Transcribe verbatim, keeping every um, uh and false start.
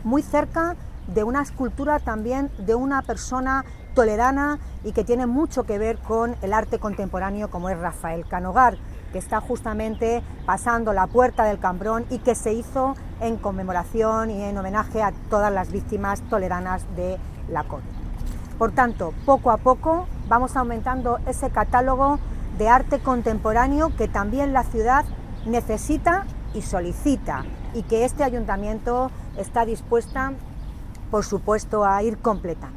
muy cerca de una escultura también de una persona toledana y que tiene mucho que ver con el arte contemporáneo, como es Rafael Canogar, que está justamente pasando la Puerta del Cambrón y que se hizo en conmemoración y en homenaje a todas las víctimas toledanas de la COVID. Por tanto, poco a poco vamos aumentando ese catálogo de arte contemporáneo que también la ciudad necesita y solicita, y que este ayuntamiento está dispuesta, por supuesto, a ir completando.